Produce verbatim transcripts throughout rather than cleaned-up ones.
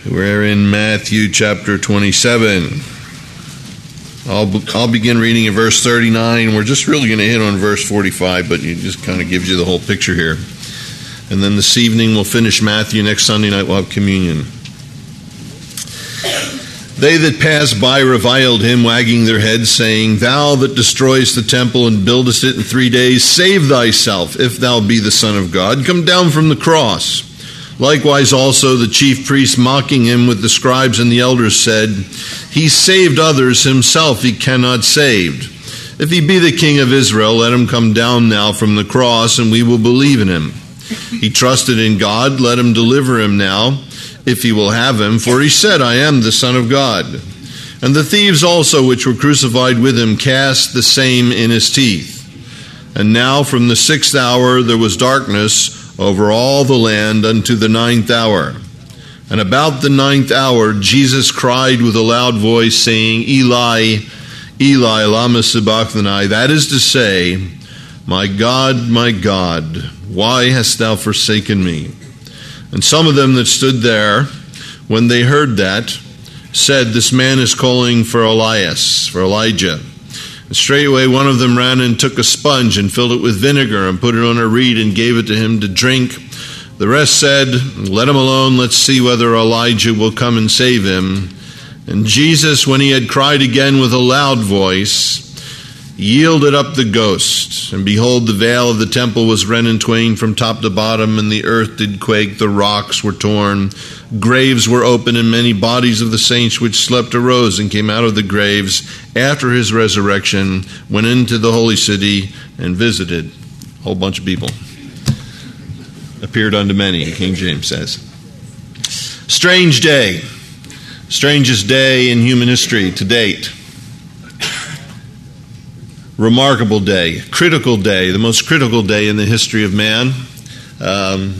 We're in Matthew chapter twenty-seven. I'll I'll begin reading at verse thirty-nine. We're just really going to hit on verse forty-five, but it just kind of gives you the whole picture here. And then this evening we'll finish Matthew. Next Sunday night we'll have communion. They that passed by reviled him, wagging their heads, saying, Thou that destroyest the temple and buildest it in three days, save thyself, if thou be the Son of God. Come down from the cross. Likewise also the chief priests, mocking him with the scribes and the elders, said, He saved others, himself he cannot save. If he be the King of Israel, let him come down now from the cross, and we will believe in him. He trusted in God, let him deliver him now, if he will have him, for he said, I am the Son of God. And the thieves also which were crucified with him cast the same in his teeth. And now from the sixth hour there was darkness over all the land unto the ninth hour. And about the ninth hour Jesus cried with a loud voice, saying, Eli, Eli, lama sabachthani, that is to say, My God, my God, why hast thou forsaken me? And some of them that stood there, when they heard that, said, This man is calling for Elias, for Elijah. And straightway one of them ran and took a sponge and filled it with vinegar and put it on a reed and gave it to him to drink. The rest said, Let him alone, let's see whether Elijah will come and save him. And Jesus, when he had cried again with a loud voice, yielded up the ghost. And behold, the veil of the temple was rent in twain from top to bottom, and the earth did quake, the rocks were torn, graves were opened, and many bodies of the saints which slept arose and came out of the graves after his resurrection, went into the holy city and visited. A whole bunch of people. Appeared unto many, King James says. Strange day. Strangest day in human history to date. Remarkable day, critical day, the most critical day in the history of man. Um,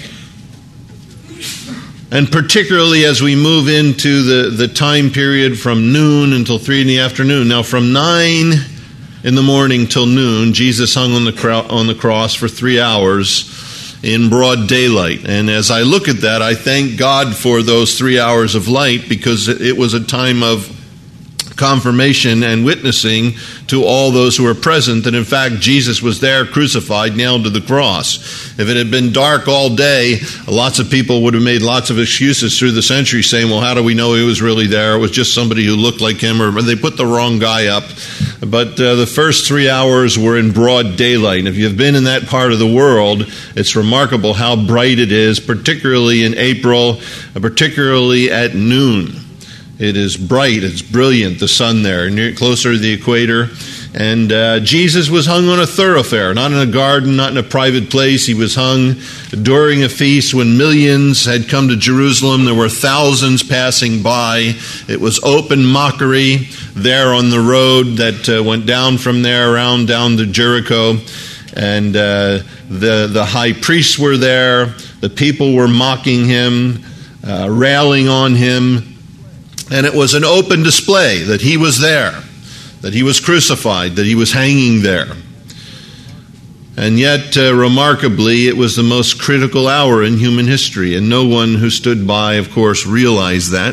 and particularly as we move into the, the time period from noon until three in the afternoon. Now from nine in the morning till noon, Jesus hung on the, cro- on the cross for three hours in broad daylight. And as I look at that, I thank God for those three hours of light, because it was a time of confirmation and witnessing to all those who were present that in fact Jesus was there crucified, nailed to the cross. If it had been dark all day, lots of people would have made lots of excuses through the centuries saying, well, how do we know he was really there? It was just somebody who looked like him, or they put the wrong guy up. But uh, the first three hours were in broad daylight. And if you've been in that part of the world, it's remarkable how bright it is, particularly in April, particularly at noon. It is bright, it's brilliant, the sun there, near, closer to the equator. And uh, Jesus was hung on a thoroughfare, not in a garden, not in a private place. He was hung during a feast when millions had come to Jerusalem. There were thousands passing by. It was open mockery there on the road that uh, went down from there around down to Jericho. And uh, the, the high priests were there. The people were mocking him, uh, railing on him. And it was an open display that he was there, that he was crucified, that he was hanging there. And yet, uh, remarkably, it was the most critical hour in human history, and no one who stood by, of course, realized that.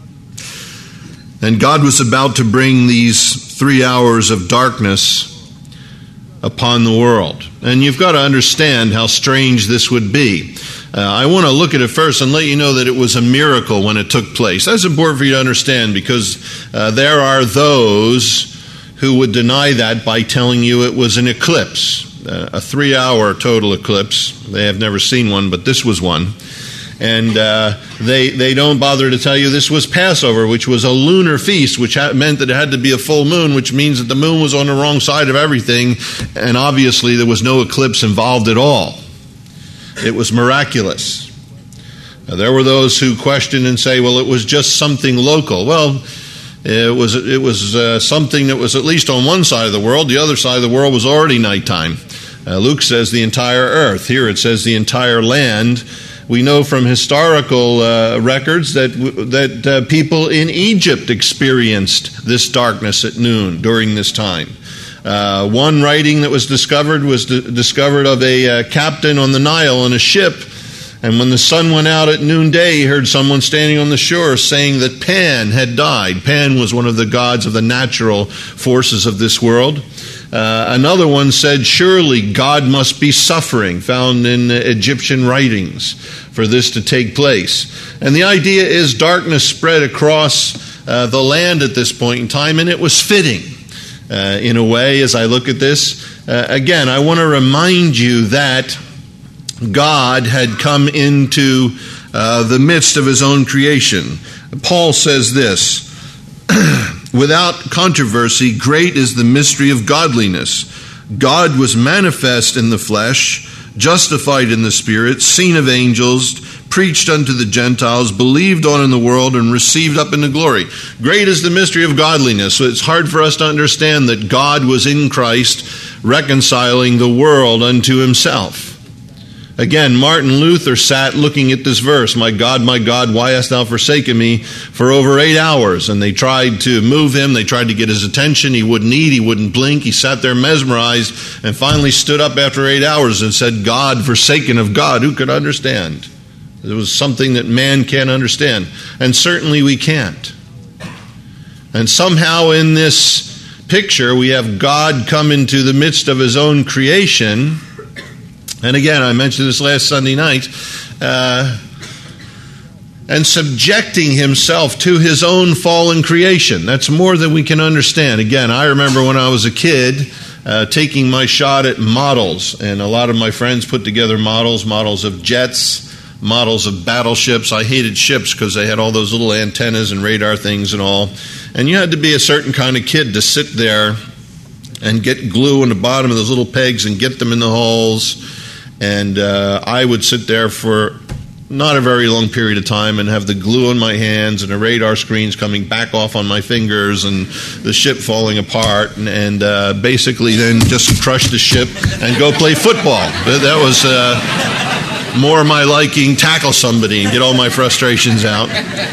And God was about to bring these three hours of darkness upon the world. And you've got to understand how strange this would be. Uh, I want to look at it first and let you know that it was a miracle when it took place. That's important for you to understand, because uh, there are those who would deny that by telling you it was an eclipse, uh, a three-hour total eclipse. They have never seen one, but this was one. And uh, they they don't bother to tell you this was Passover, which was a lunar feast, which ha- meant that it had to be a full moon, which means that the moon was on the wrong side of everything, and obviously there was no eclipse involved at all. It was miraculous. Now, there were those who question and say, well, it was just something local. Well, it was it was uh, something that was at least on one side of the world. The other side of the world was already nighttime. Uh, Luke says the entire earth. Here it says the entire land. We know from historical uh, records that that uh, people in Egypt experienced this darkness at noon during this time. Uh, one writing that was discovered was d- discovered of a uh, captain on the Nile on a ship And when the sun went out at noonday, he heard someone standing on the shore saying that Pan had died. Pan was one of the gods of the natural forces of this world. Uh, another one said, surely God must be suffering, found in uh, Egyptian writings, for this to take place. And the idea is darkness spread across uh, the land at this point in time, and it was fitting uh, in a way as I look at this. Uh, again, I want to remind you that God had come into uh, the midst of his own creation. Paul says this, without controversy, great is the mystery of godliness. God was manifest in the flesh, justified in the Spirit, seen of angels, preached unto the Gentiles, believed on in the world, and received up into glory. Great is the mystery of godliness. So it's hard for us to understand that God was in Christ reconciling the world unto himself. Again, Martin Luther sat looking at this verse, my God, my God, why hast thou forsaken me, for over eight hours. And they tried to move him. They tried to get his attention. He wouldn't eat. He wouldn't blink. He sat there mesmerized and finally stood up after eight hours and said, God, forsaken of God, who could understand? It was something that man can't understand. And certainly we can't. And somehow in this picture, we have God come into the midst of his own creation. And again, I mentioned this last Sunday night, uh, and subjecting himself to his own fallen creation. That's more than we can understand. Again, I remember when I was a kid, uh, taking my shot at models, and a lot of my friends put together models, models of jets, models of battleships. I hated ships because they had all those little antennas and radar things and all. And you had to be a certain kind of kid to sit there and get glue on the bottom of those little pegs and get them in the holes. And uh, I would sit there for not a very long period of time and have the glue on my hands and the radar screens coming back off on my fingers and the ship falling apart, and, and uh, basically then just crush the ship and go play football. That was uh, more my liking, tackle somebody and get all my frustrations out.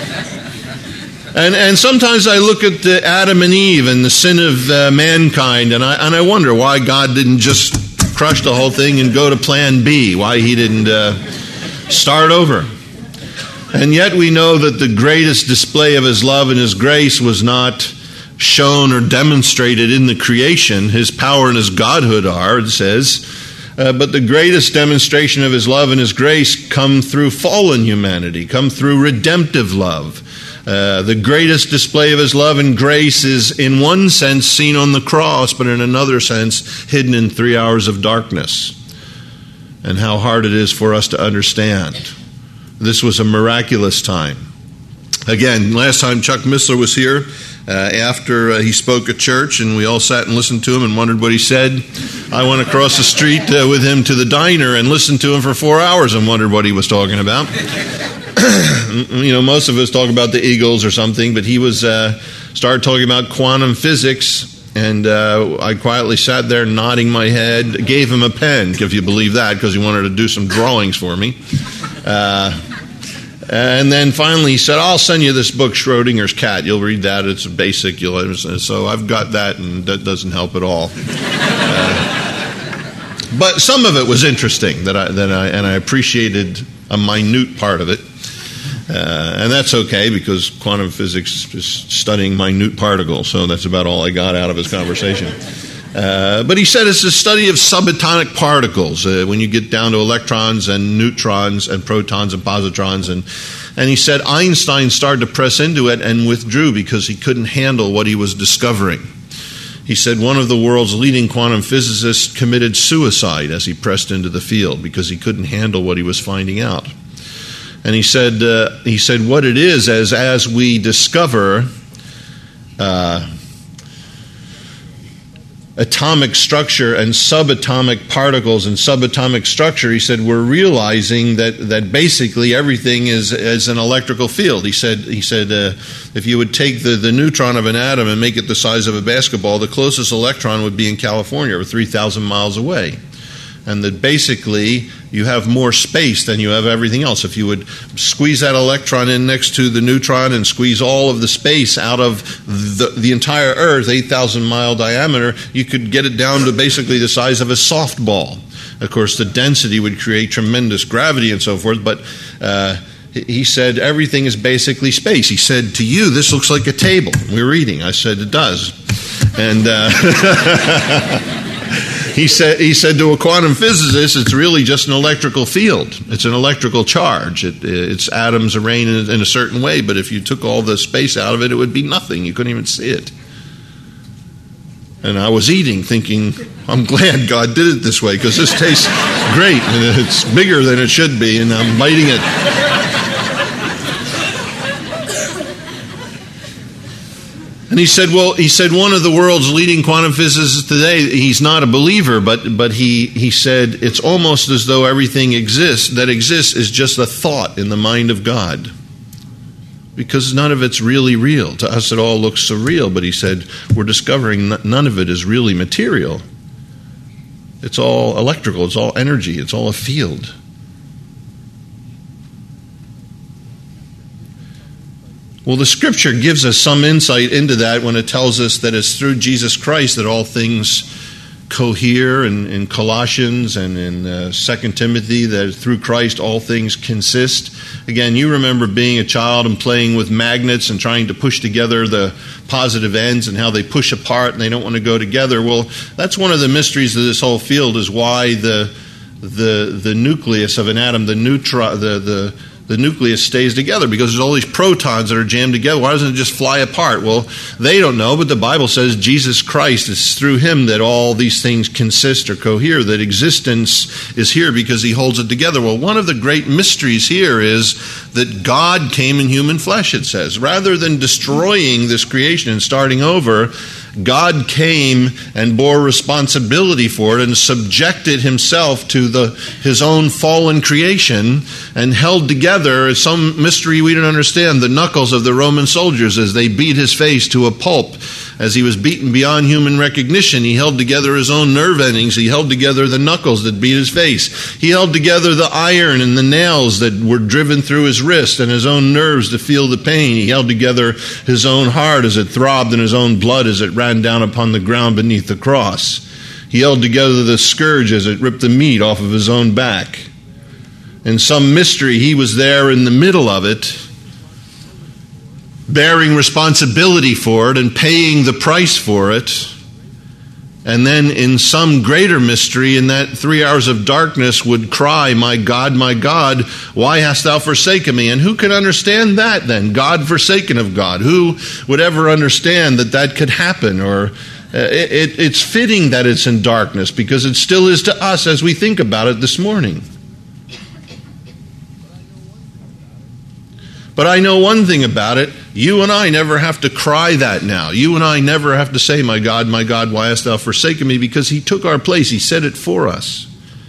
And and sometimes I look at uh, Adam and Eve and the sin of uh, mankind, and I and I wonder why God didn't just crush the whole thing and go to plan B, why he didn't uh, start over. And yet we know that the greatest display of his love and his grace was not shown or demonstrated in the creation. His power and his godhood are, it says, uh, but the greatest demonstration of his love and his grace come through fallen humanity, come through redemptive love. Uh, the greatest display of his love and grace is in one sense seen on the cross, but in another sense hidden in three hours of darkness. And how hard it is for us to understand. This was a miraculous time. Again, last time Chuck Missler was here, uh, after uh, he spoke at church and we all sat and listened to him and wondered what he said, I went across the street uh, with him to the diner and listened to him for four hours and wondered what he was talking about. You know, most of us talk about the Eagles or something, but he was uh, started talking about quantum physics, and uh, I quietly sat there nodding my head, gave him a pen, if you believe that, because he wanted to do some drawings for me. Uh, and then finally he said, I'll send you this book, Schrodinger's Cat. You'll read that. It's basic. You'll, so I've got that, and that doesn't help at all. Uh, but some of it was interesting, that I, that I, and I appreciated a minute part of it. Uh, and that's okay, because quantum physics is studying minute particles, so that's about all I got out of his conversation. Uh, but he said it's a study of subatomic particles, uh, when you get down to electrons and neutrons and protons and positrons. And, and he said Einstein started to press into it and withdrew because he couldn't handle what he was discovering. He said one of the world's leading quantum physicists committed suicide as he pressed into the field because he couldn't handle what he was finding out. And he said, uh, he said, what it is, as as we discover uh, atomic structure and subatomic particles and subatomic structure, he said, we're realizing that that basically everything is is an electrical field. He said, he said, uh, if you would take the, the neutron of an atom and make it the size of a basketball, the closest electron would be in California, or three thousand miles away. And that basically you have more space than you have everything else. If you would squeeze that electron in next to the neutron and squeeze all of the space out of the, the entire Earth, eight thousand mile diameter, you could get it down to basically the size of a softball. Of course, the density would create tremendous gravity and so forth, but uh, he said everything is basically space. He said, to you, this looks like a table. We were eating. I said, it does. And uh, he said he said to a quantum physicist, it's really just an electrical field. It's an electrical charge. It, it's atoms arranged in, in a certain way, but if you took all the space out of it, it would be nothing. You couldn't even see it. And I was eating thinking, I'm glad God did it this way, because this tastes great, and it's bigger than it should be, and I'm biting it. And he said, well, he said one of the world's leading quantum physicists today, he's not a believer, but but he, he said it's almost as though everything exists, that exists is just a thought in the mind of God. Because none of it's really real. To us it all looks surreal, but he said we're discovering none of it is really material. It's all electrical, it's all energy, it's all a field. Well, the Scripture gives us some insight into that when it tells us that it's through Jesus Christ that all things cohere, in, in Colossians and in uh, Second Timothy, that through Christ all things consist. Again, you remember being a child and playing with magnets and trying to push together the positive ends and how they push apart and they don't want to go together. Well, that's one of the mysteries of this whole field, is why the the the nucleus of an atom, the neutron, the the The nucleus stays together, because there's all these protons that are jammed together. Why doesn't it just fly apart? Well, they don't know, but the Bible says Jesus Christ, is through him that all these things consist or cohere, that existence is here because he holds it together. Well, one of the great mysteries here is that God came in human flesh, it says. Rather than destroying this creation and starting over, God came and bore responsibility for it and subjected himself to the his own fallen creation and held together, some mystery we don't understand, the knuckles of the Roman soldiers as they beat his face to a pulp. As he was beaten beyond human recognition, he held together his own nerve endings. He held together the knuckles that beat his face. He held together the iron and the nails that were driven through his wrist and his own nerves to feel the pain. He held together his own heart as it throbbed and his own blood as it ran down upon the ground beneath the cross. He held together the scourge as it ripped the meat off of his own back. In some mystery, he was there in the middle of it, bearing responsibility for it and paying the price for it. And then in some greater mystery, in that three hours of darkness, would cry, "My God, my God, why hast thou forsaken me?" And who can understand that then? God forsaken of God. Who would ever understand that that could happen? Or uh, it, it, it's fitting that it's in darkness, because it still is to us as we think about it this morning. But I know one thing about it. You and I never have to cry that now. You and I never have to say, "My God, my God, why hast thou forsaken me?" Because he took our place. He said it for us.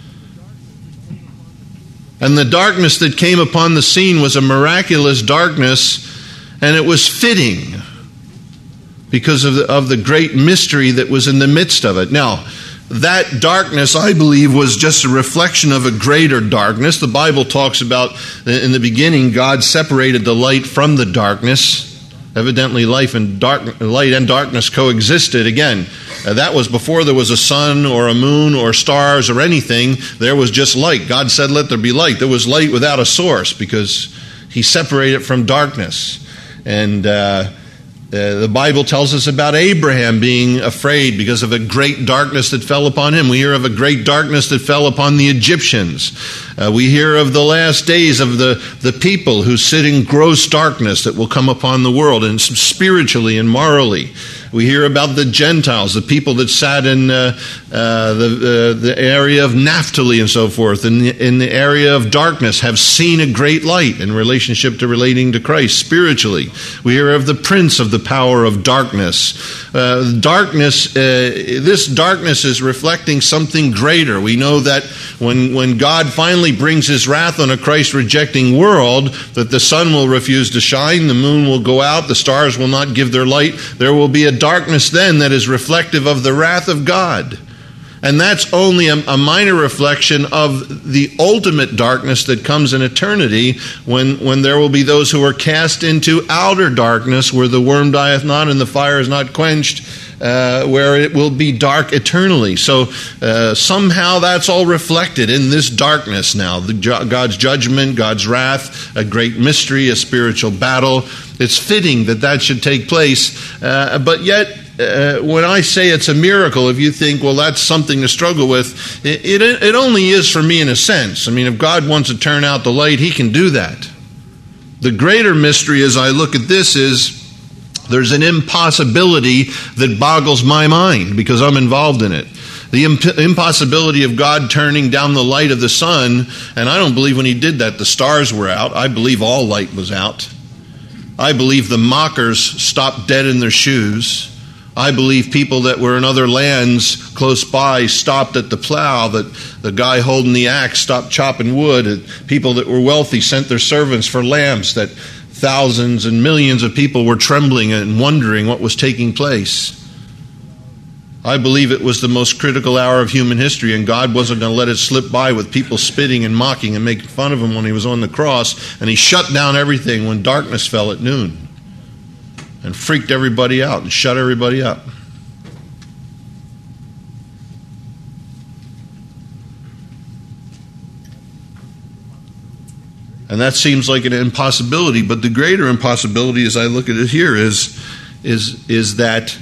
And the darkness that came upon the scene was a miraculous darkness, and it was fitting because of the, of the great mystery that was in the midst of it. Now, that darkness, I believe, was just a reflection of a greater darkness. The Bible talks about, in the beginning, God separated the light from the darkness. Evidently, life and dark, light and darkness coexisted. Again, uh, that was before there was a sun or a moon or stars or anything. There was just light. God said, "Let there be light." There was light without a source because he separated it from darkness. And uh Uh, the Bible tells us about Abraham being afraid because of a great darkness that fell upon him. We hear of a great darkness that fell upon the Egyptians. Uh, we hear of the last days of the, the people who sit in gross darkness that will come upon the world, and spiritually and morally. We hear about the Gentiles, the people that sat in uh, uh, the, uh, the area of Naphtali and so forth, in the, in the area of darkness, have seen a great light in relationship to relating to Christ spiritually. We hear of the prince of the power of darkness. Uh, darkness, uh, this darkness is reflecting something greater. We know that when, when God finally brings his wrath on a Christ-rejecting world, that the sun will refuse to shine, the moon will go out, the stars will not give their light. There will be a darkness then that is reflective of the wrath of God. And that's only a, a minor reflection of the ultimate darkness that comes in eternity, when, when there will be those who are cast into outer darkness, where the worm dieth not and the fire is not quenched, uh, where it will be dark eternally. So uh, somehow that's all reflected in this darkness now. The, God's judgment, God's wrath, a great mystery, a spiritual battle. It's fitting that that should take place, uh, but yet, Uh, when I say it's a miracle, if you think, well, that's something to struggle with, it, it, it only is for me in a sense. I mean, if God wants to turn out the light, He can do that. The greater mystery as I look at this is there's an impossibility that boggles my mind because I'm involved in it. The imp- impossibility of God turning down the light of the sun, and I don't believe when He did that the stars were out. I believe all light was out. I believe the mockers stopped dead in their shoes. I believe people that were in other lands close by stopped at the plow, that the guy holding the axe stopped chopping wood, and people that were wealthy sent their servants for lambs, that thousands and millions of people were trembling and wondering what was taking place. I believe it was the most critical hour of human history, and God wasn't going to let it slip by with people spitting and mocking and making fun of Him when He was on the cross, and He shut down everything when darkness fell at noon. And freaked everybody out and shut everybody up. And that seems like an impossibility, but the greater impossibility as I look at it here is, is, is that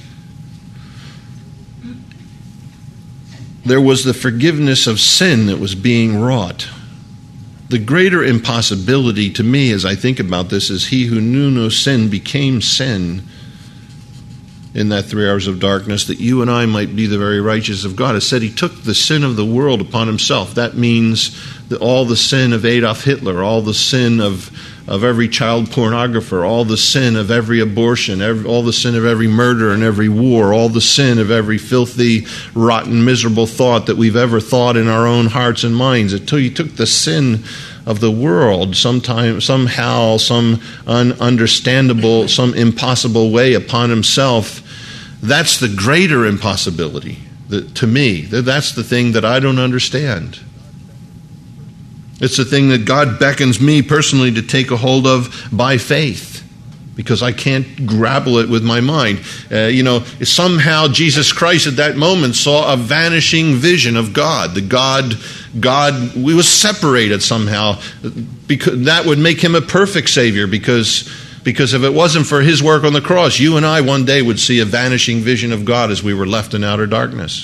there was the forgiveness of sin that was being wrought. The greater impossibility to me as I think about this is He who knew no sin became sin in that three hours of darkness, that you and I might be the very righteousness of God. It said He took the sin of the world upon Himself. That means that all the sin of Adolf Hitler, all the sin of, of every child pornographer, all the sin of every abortion, every, all the sin of every murder and every war, all the sin of every filthy, rotten, miserable thought that we've ever thought in our own hearts and minds. It took, He took the sin of the world sometime, somehow, some ununderstandable, some impossible way upon Himself. That's the greater impossibility that, to me. That's the thing that I don't understand. It's the thing that God beckons me personally to take a hold of by faith, because I can't grapple it with my mind. Uh, you know, somehow Jesus Christ at that moment saw a vanishing vision of God. The God, God, we was separated somehow, because that would make Him a perfect Savior, because, because if it wasn't for His work on the cross, you and I one day would see a vanishing vision of God as we were left in outer darkness.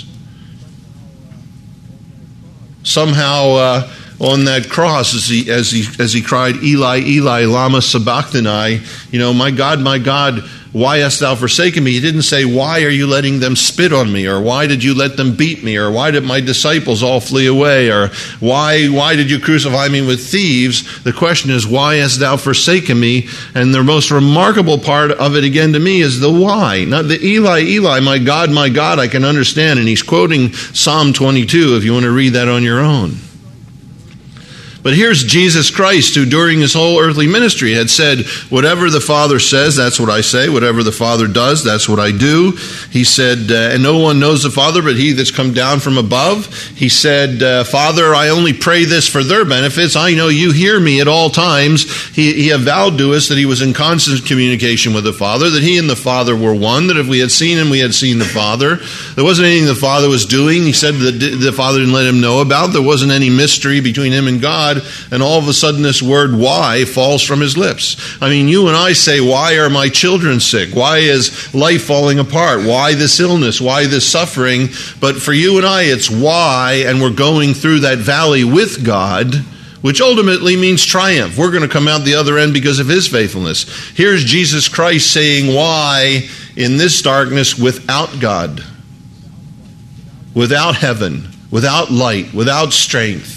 Somehow, uh, on that cross, as he as he as he cried, Eli, Eli, lama sabachthani, you know, my God, my God, why hast thou forsaken me? He didn't say, why are you letting them spit on me? Or why did you let them beat me? Or why did my disciples all flee away? Or why why did you crucify me with thieves? The question is, why hast thou forsaken me? And the most remarkable part of it again to me is the why. Not the Eli, Eli, my God, my God, I can understand. And he's quoting Psalm twenty-two if you want to read that on your own. But here's Jesus Christ, who during His whole earthly ministry had said, whatever the Father says, that's what I say. Whatever the Father does, that's what I do. He said, uh, and no one knows the Father but He that's come down from above. He said, uh, Father, I only pray this for their benefits. I know you hear me at all times. He, he avowed to us that He was in constant communication with the Father, that He and the Father were one, that if we had seen Him, we had seen the Father. There wasn't anything the Father was doing, He said, that the Father didn't let Him know about. There wasn't any mystery between Him and God. And all of a sudden this word why falls from His lips. I mean, you and I say, why are my children sick? Why is life falling apart? Why this illness? Why this suffering? But for you and I, it's why, and we're going through that valley with God, which ultimately means triumph. We're going to come out the other end because of His faithfulness. Here's Jesus Christ saying why in this darkness without God, without heaven, without light, without strength.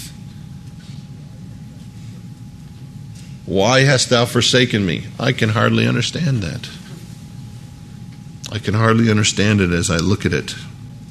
Why hast thou forsaken me? I can hardly understand that. I can hardly understand it as I look at it.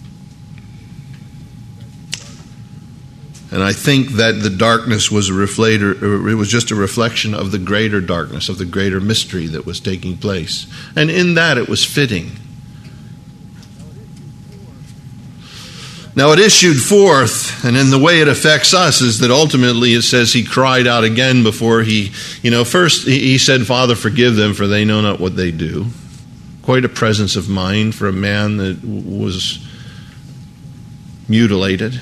And I think that the darkness was a reflector, it was just a reflection of the greater darkness, of the greater mystery that was taking place. And in that it was fitting. Now it issued forth, and in the way it affects us is that ultimately it says he cried out again before he, you know, first he said, Father, forgive them, for they know not what they do. Quite a presence of mind for a man that was mutilated.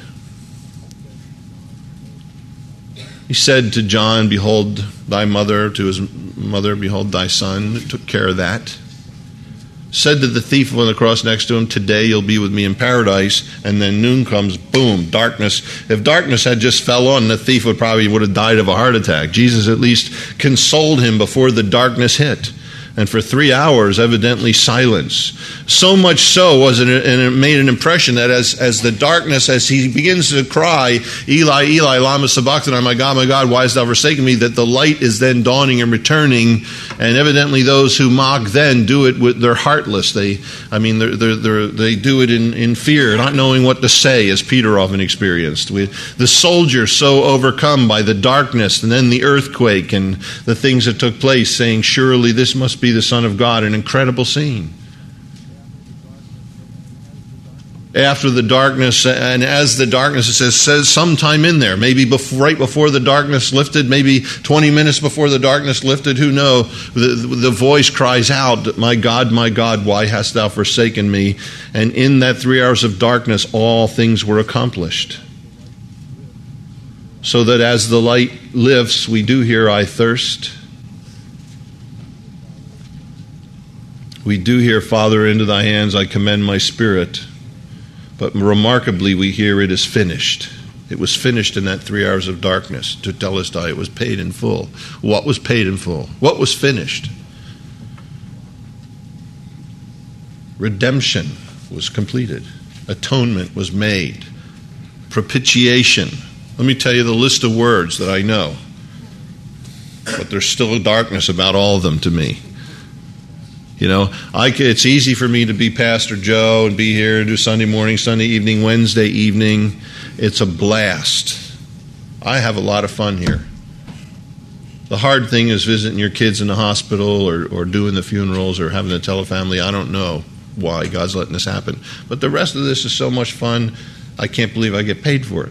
He said to John, behold thy mother, to his mother, behold thy son. He took care of that. Said to the thief on the cross next to him, today you'll be with me in paradise. And then noon comes, boom, darkness. If darkness had just fell on, the thief would probably would have died of a heart attack. Jesus at least consoled him before the darkness hit. And for three hours, evidently silence. So much so was it, and it made an impression that as, as the darkness, as he begins to cry, Eli, Eli, lama sabachthani, my God, my God, why hast thou forsaken me? That the light is then dawning and returning. And evidently those who mock then do it with, they're heartless. They, I mean, they're, they're, they're, they do it in, in fear, not knowing what to say, as Peter often experienced. We, the soldier so overcome by the darkness and then the earthquake and the things that took place, saying, surely this must be the Son of God. An incredible scene. After the darkness, and as the darkness, it says, says sometime in there, maybe before, right before the darkness lifted, maybe twenty minutes before the darkness lifted, who knows, the, the voice cries out, my God, my God, why hast thou forsaken me? And in that three hours of darkness, all things were accomplished. So that as the light lifts, we do hear, I thirst. We do hear, Father, into thy hands I commend my spirit. But remarkably, we hear it is finished. It was finished in that three hours of darkness. To tell us it was paid in full. What was paid in full? What was finished? Redemption was completed. Atonement was made. Propitiation. Let me tell you the list of words that I know. But there's still a darkness about all of them to me. You know, I, it's easy for me to be Pastor Joe and be here and do Sunday morning, Sunday evening, Wednesday evening. It's a blast. I have a lot of fun here. The hard thing is visiting your kids in the hospital or, or doing the funerals or having to tell a family. I don't know why God's letting this happen. But the rest of this is so much fun, I can't believe I get paid for it.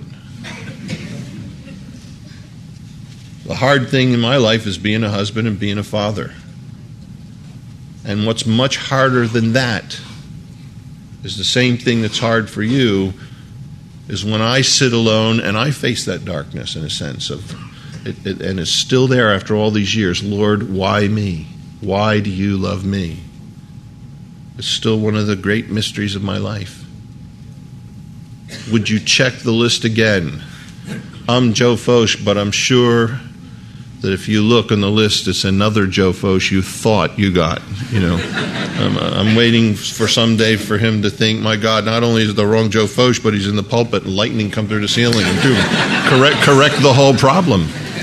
The hard thing in my life is being a husband and being a father. And what's much harder than that is the same thing that's hard for you is when I sit alone and I face that darkness in a sense of, it, it, and it's still there after all these years. Lord, why me? Why do you love me? It's still one of the great mysteries of my life. Would you check the list again? I'm Joe Focht, but I'm sure that if you look on the list, it's another Joe Focht you thought you got. You know, I'm, I'm waiting for someday for him to think, my God, not only is it the wrong Joe Focht, but he's in the pulpit and lightning come through the ceiling and do correct correct the whole problem.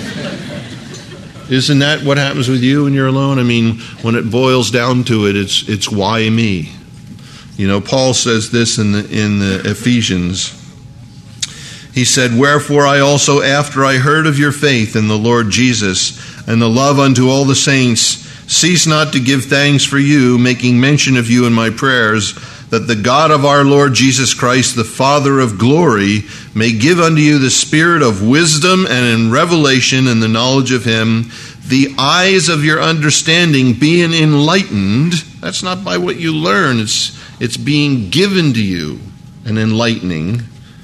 Isn't that what happens with you when you're alone? I mean, when it boils down to it, it's it's why me. You know, Paul says this in the in the Ephesians. He said, wherefore I also, after I heard of your faith in the Lord Jesus and the love unto all the saints, cease not to give thanks for you, making mention of you in my prayers, that the God of our Lord Jesus Christ, the Father of glory, may give unto you the spirit of wisdom and in revelation and the knowledge of him, the eyes of your understanding being enlightened. That's not by what you learn, it's, it's being given to you, an enlightening,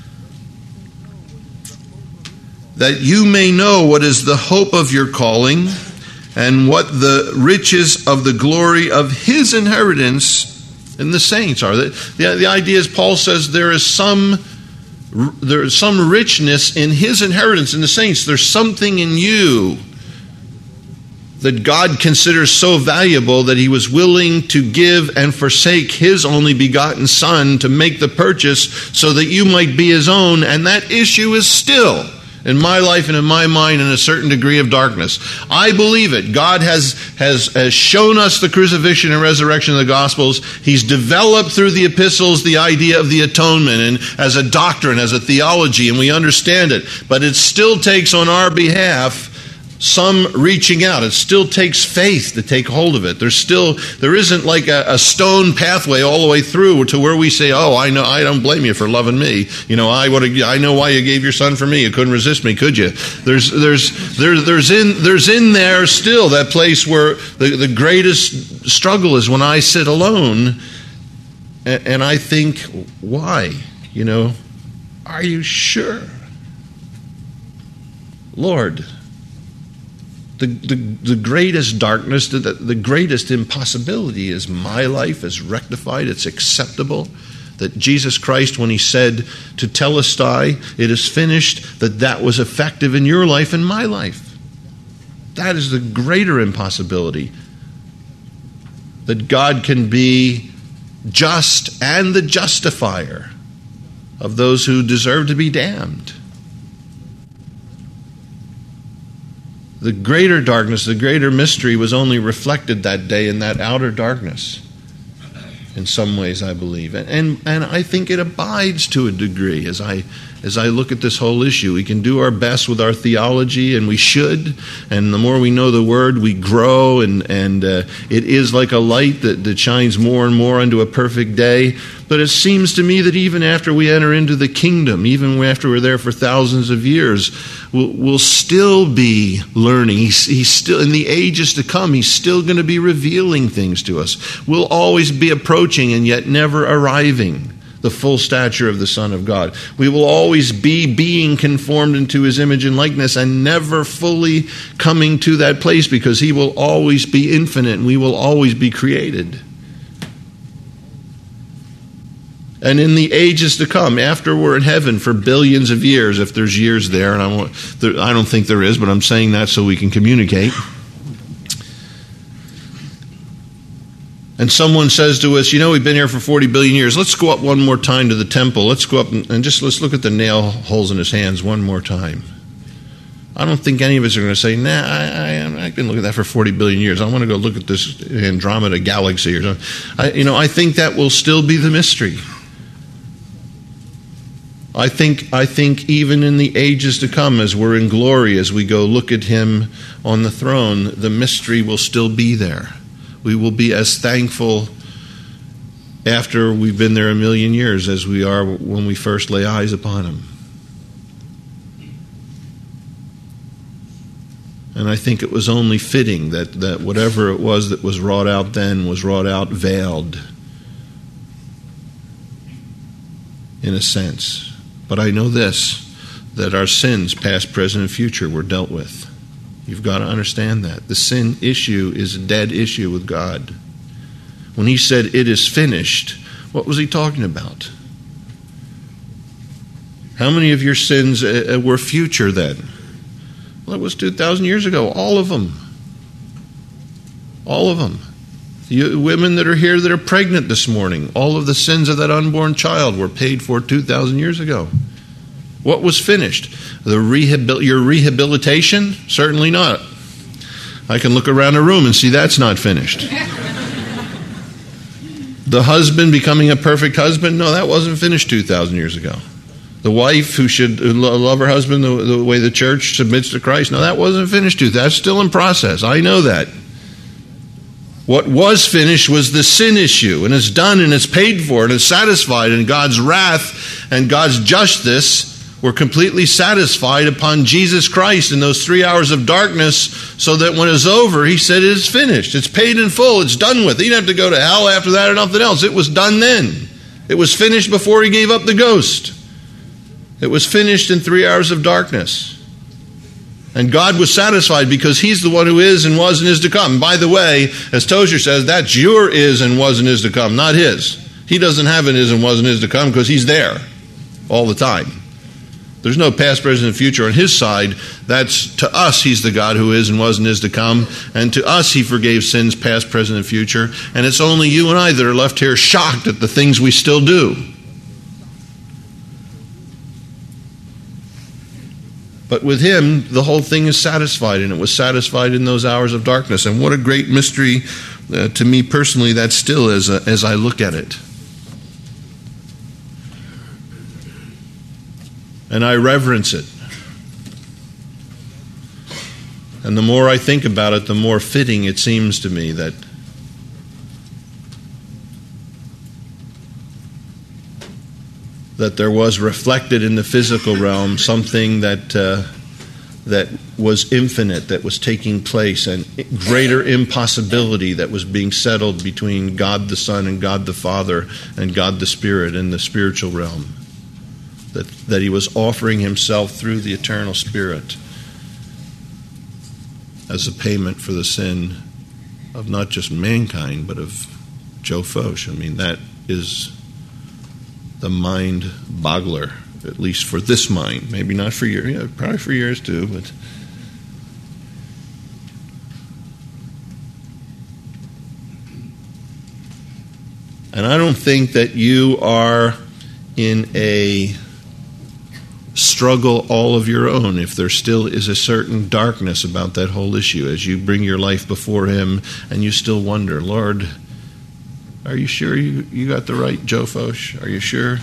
that you may know what is the hope of your calling and what the riches of the glory of his inheritance in the saints are. The, the, the idea is, Paul says, there is some there is some richness in his inheritance in the saints. There's something in you that God considers so valuable that he was willing to give and forsake his only begotten Son to make the purchase so that you might be his own. And that issue is still, in my life and in my mind, in a certain degree of darkness. I believe it. God has, has, has shown us the crucifixion and resurrection of the Gospels. He's developed through the epistles the idea of the atonement and as a doctrine, as a theology, and we understand it. But it still takes on our behalf some reaching out. It still takes faith to take hold of it. There's still, there isn't like a, a stone pathway all the way through to where we say, oh, I know, I don't blame you for loving me. You know, I would, I know why you gave your son for me. You couldn't resist me, could you? There's, there's, there, there's in, there's in there still that place where the, the greatest struggle is when I sit alone and, and I think, why? You know, are you sure? Lord, The, the, the greatest darkness, the, the greatest impossibility is my life is rectified, it's acceptable. That Jesus Christ, when he said to Telestai, it is finished, that that was effective in your life and my life. That is the greater impossibility. That God can be just and the justifier of those who deserve to be damned. The greater darkness, the greater mystery was only reflected that day in that outer darkness. In some ways, I believe. And, and and I think it abides to a degree as I as I look at this whole issue. We can do our best with our theology, and we should. And the more we know the Word, we grow. And, and uh, it is like a light that, that shines more and more unto a perfect day. But it seems to me that even after we enter into the kingdom, even after we're there for thousands of years, we'll, we'll still be learning. He's, he's still, in the ages to come, he's still going to be revealing things to us. We'll always be approaching and yet never arriving the full stature of the Son of God. We will always be being conformed into his image and likeness and never fully coming to that place, because he will always be infinite and we will always be created. And in the ages to come, after we're in heaven for billions of years, if there's years there, and I, won't, there, I don't think there is, but I'm saying that so we can communicate. And someone says to us, you know, we've been here for forty billion years. Let's go up one more time to the temple. Let's go up and, and just let's look at the nail holes in his hands one more time. I don't think any of us are going to say, nah, I, I, I've been looking at that for forty billion years. I want to go look at this Andromeda galaxy or something. I, you know, I think that will still be the mystery. I think, I think even in the ages to come, as we're in glory, as we go look at him on the throne, the mystery will still be there. We will be as thankful after we've been there a million years as we are when we first lay eyes upon him. And I think it was only fitting that, that whatever it was that was wrought out then was wrought out veiled, in a sense. But I know this, that our sins, past, present, and future, were dealt with. You've got to understand that. The sin issue is a dead issue with God. When he said, it is finished, what was he talking about? How many of your sins were future then? Well, it was two thousand years ago. All of them. All of them. You women that are here that are pregnant this morning, all of the sins of that unborn child were paid for two thousand years ago. What was finished? The rehabil- your rehabilitation? Certainly not. I can look around a room and see that's not finished. The husband becoming a perfect husband? No, that wasn't finished two thousand years ago. The wife who should love her husband the, the way the church submits to Christ? No, that wasn't finished. That's still in process. I know that. What was finished was the sin issue, and it's done and it's paid for and it's satisfied, and God's wrath and God's justice were completely satisfied upon Jesus Christ in those three hours of darkness, so that when it's over, he said, it is finished. It's paid in full. It's done with. He didn't have to go to hell after that or nothing else. It was done then. It was finished before he gave up the ghost. It was finished in three hours of darkness. And God was satisfied because he's the one who is and was and is to come. By the way, as Tozer says, that's your is and was and is to come, not his. He doesn't have an is and was and is to come because he's there all the time. There's no past, present, and future on his side. That's, to us, he's the God who is and was and is to come. And to us, he forgave sins past, present, and future. And it's only you and I that are left here shocked at the things we still do. But with him, the whole thing is satisfied, and it was satisfied in those hours of darkness. And what a great mystery uh, to me personally that still is uh, as I look at it. And I reverence it. And the more I think about it, the more fitting it seems to me that that there was reflected in the physical realm something that uh, that was infinite, that was taking place, and greater impossibility that was being settled between God the Son and God the Father and God the Spirit in the spiritual realm. That, that he was offering himself through the eternal Spirit as a payment for the sin of not just mankind, but of Joe Focht. I mean, that is the mind boggler, at least for this mind. Maybe not for yours, yeah, probably for yours too, but and I don't think that you are in a struggle all of your own if there still is a certain darkness about that whole issue as you bring your life before him and you still wonder, Lord, are you sure you, you got the right Joe Focht? Are you sure?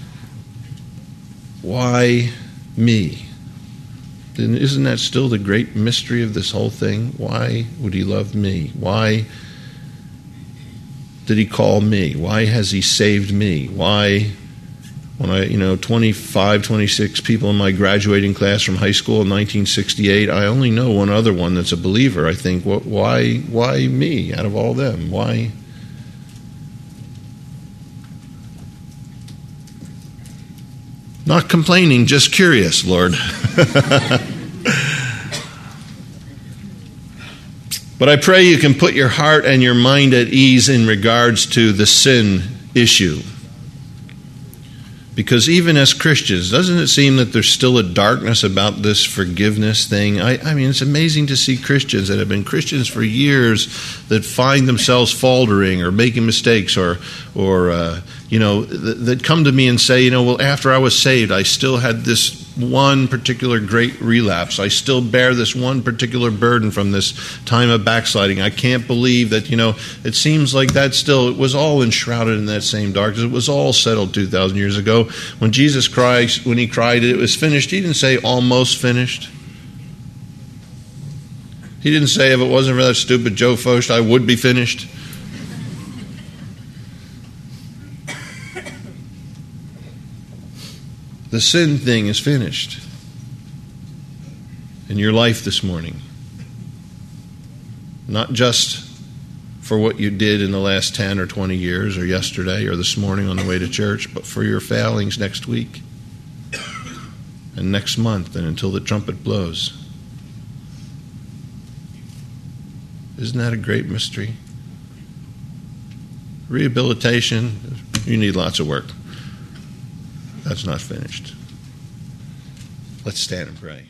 Why me? Then isn't that still the great mystery of this whole thing? Why would he love me? Why did he call me? Why has he saved me? Why, when I, you know, twenty-five, twenty-six people in my graduating class from high school in nineteen sixty-eight, I only know one other one that's a believer. I think, what, why, why me out of all them? Why? Not complaining, just curious, Lord. But I pray you can put your heart and your mind at ease in regards to the sin issue. Because even as Christians, doesn't it seem that there's still a darkness about this forgiveness thing? I, I mean, it's amazing to see Christians that have been Christians for years that find themselves faltering or making mistakes or, or uh, you know, th- that come to me and say, you know, well, after I was saved, I still had this one particular great relapse. I still bear this one particular burden from this time of backsliding. I can't believe that, you know, it seems like that still, it was all enshrouded in that same darkness. It was all settled two thousand years ago. When Jesus Christ, when he cried, it was finished, he didn't say almost finished. He didn't say, if it wasn't for that stupid Joe Focht, I would be finished. The sin thing is finished in your life this morning. Not just for what you did in the last ten or twenty years or yesterday or this morning on the way to church, but for your failings next week and next month and until the trumpet blows. Isn't that a great mystery? Rehabilitation, you need lots of work. That's not finished. Let's stand and pray.